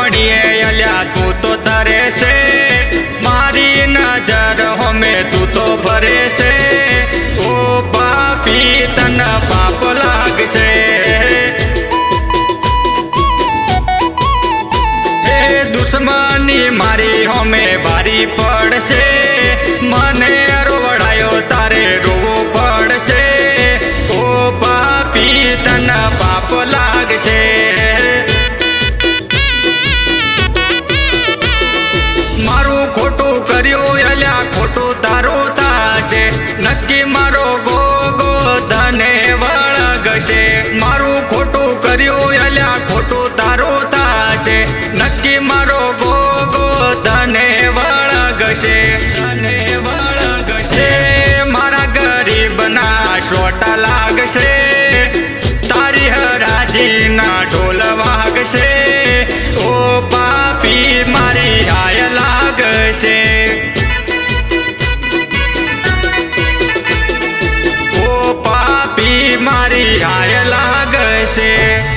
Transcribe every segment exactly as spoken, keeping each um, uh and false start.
मणिए अल्या तू तो तरे से, मारी नजर हमें तू तो भरे से। ओ पापी तन पाप लाग से, हे दुश्मनी मारी हमें बारी पड़ से। मने रोवड़ायो तारे रोवो पड़ से। ओ पापी तन पाप लाग से। मारू खोटू कर्यो अल्या खोटू तारो थाशे, नक्की मारो गोगो धने वळगशे। मारू खोटू कर्यो अल्या खोटू तारो थाशे, नक्की मारो गोगो धने वळगशे। धने वळगशे मारा गरीबना शोटा लागशे, तारी हराजीना ढोल वागशे। ओ पापी मारी आय लागशे, ओ पापी मारी आय लागशे।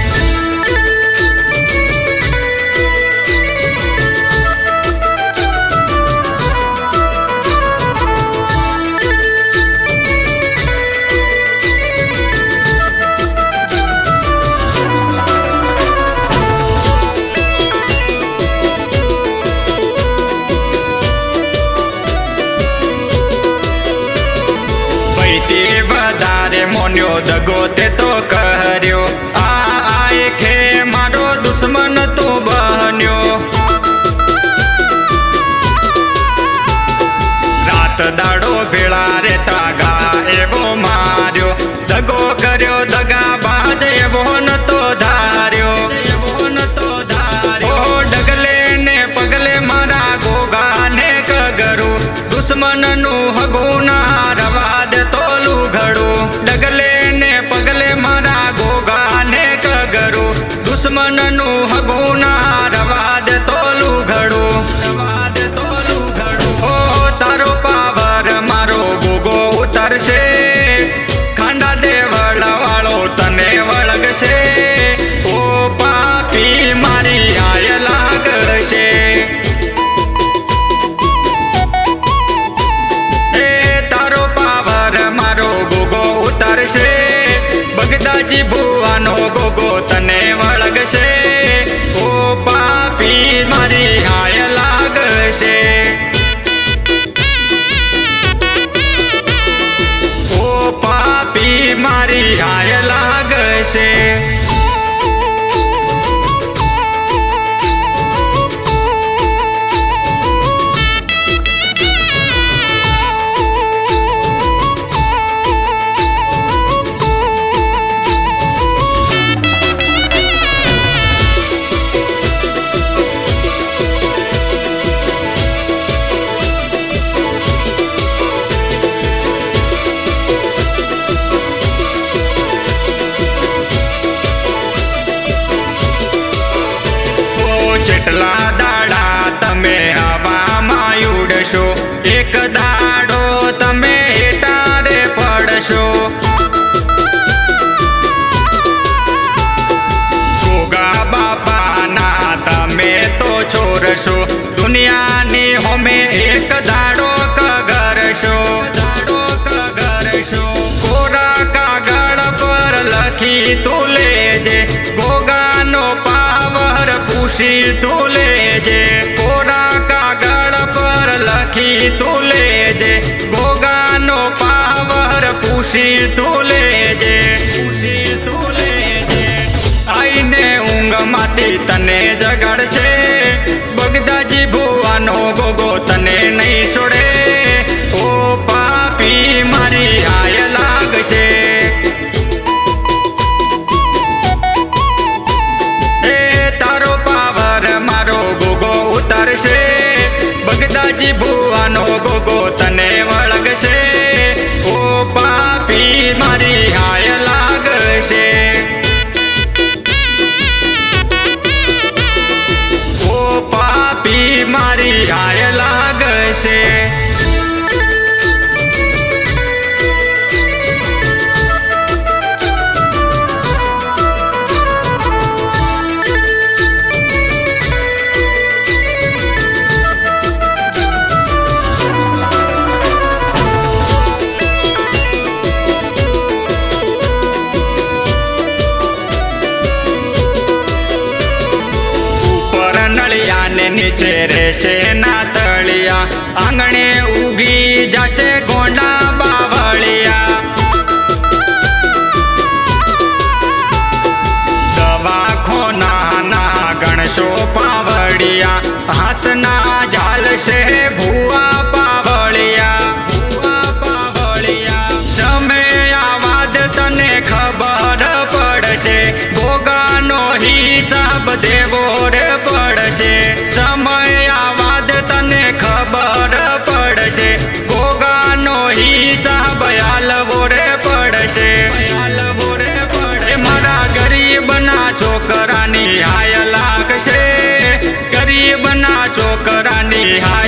વધારે મોન્યો દગો તે તો કર્યો, આ આય ખે મારો દુશ્મન તો બન્યો। રાત દાડો ભેળા રેતા ગા એવો માર્યો, દગો કર્યો દગા બાજ એવો નતો ધાર્યો, એવો નતો ધાર્યો। ઓ ડગલે ને પગલે મારા ગોગા ને કગરું, દુશ્મન નું હગું ના રવા દે તોલું ઘડું। ડગલે ને પગલે મારા ગોગા ને કગરું, દુશ્મન નું હગું ના રવા દે તોલું ઘડું, રવા દે તોલું ઘડું। ઓ તારો પાવર મારો ગોગો ઉતરશે, ખાંડા દે વળવાળો તને વળગશે। ઓ પાપી મારી આય લાગશે, બગદાજી ભુવાનો ગોગો તને વળગશે। ઓ પાપી મારી આય લાગશે, ઓ પાપી મારી આય લાગશે। કેટલા દાડા તમે હવામાં ઉડશો, એક દાડો તમે હેટારે પડશો। ગોગા બાપાના તમે તો છોરશો, દુનિયાની હોમે એક દાડો કગરશો, દાડો કગરશો। કોરા કાગળ પર લખી તું લેજે, ગોગાનો પાવર પૂછી તું લેજે। કોરા કાગળ પર લખી તું લેજે, ગોગાનો પાવર પૂછી તું લેજે, પૂછી તું લેજે। આઈને ઊંઘમાંથી તને જગાડશે, બગદાજી ભુવાનો ગોગો તને નહીં છોડે। ઓ પાપી મારી આય લાગશે, ઉતરશે। બગદાજી ભુવાનો ગોગો તને વળગશે। ઓ પાપી મારી આય લાગશે, ઓ પાપી મારી આય લાગશે। નીચે રહેશે ના તળિયા, આંગણે ઉગી જશે ગોંડા બાવળિયા. દવાખોના ગણશો પાવડિયા, હાથના ઝાલશે ભૂવા પાવળિયા. ભૂવા પાવળિયા સમય આવાદ તને ખબર પડશે, ભોગાનો હિસાબ દેવો રે પડશે. સમય આવાદ તને ખબર પડશે, ભોગાનો હિસાબ હાલવો રે પડશે. હાલવો રે પડે મારા ગરીબના છોકરાની હાય લાગશે, ગરીબના છોકરાની હાય